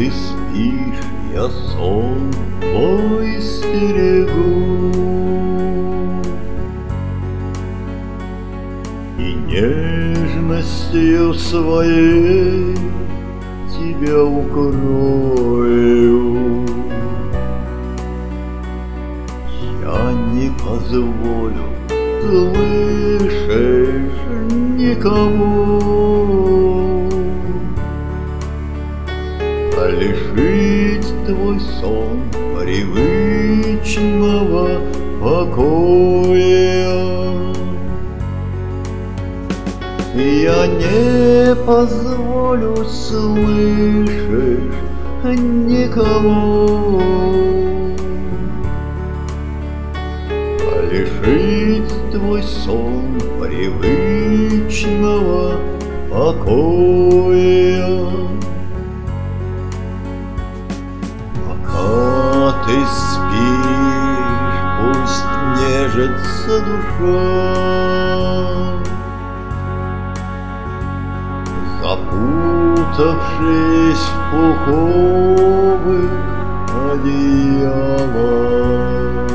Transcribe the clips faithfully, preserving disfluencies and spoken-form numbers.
ты спишь, я сон твой стерегу, и нежностью своей тебя укрою. Я не позволю, слышишь, никому лишить твой сон привычного покоя. Я не позволю, слышишь, никому лишить твой сон привычного покоя. Пока ты спишь, пусть нежится душа, запутавшись в пуховых одеялах.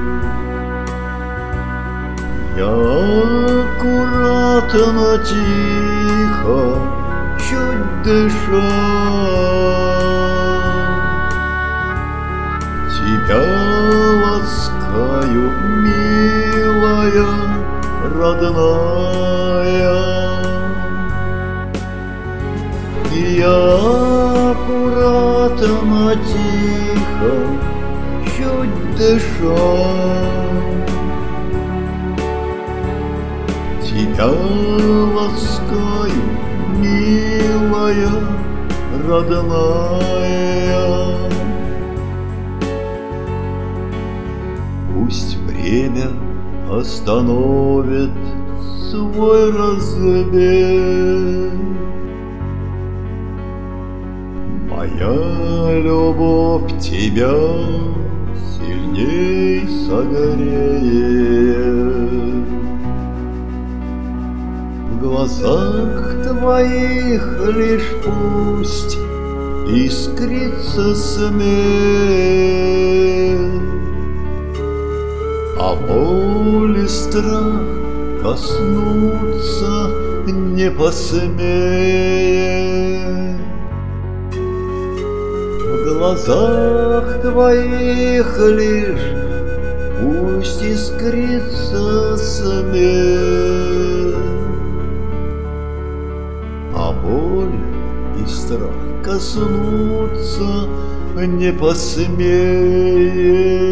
Я аккуратно, тихо, чуть дыша, тебя ласкаю, милая, родная. Я аккуратно, тихо, чуть дыша, тебя ласкаю, милая, родная. Пусть время остановит свой разбег, моя любовь тебя сильней согреет. В глазах твоих лишь пусть искрится смех, а боль и страх коснуться не посмеет. В глазах твоих лишь пусть искрится смех, а боль и страх коснуться не посмеет.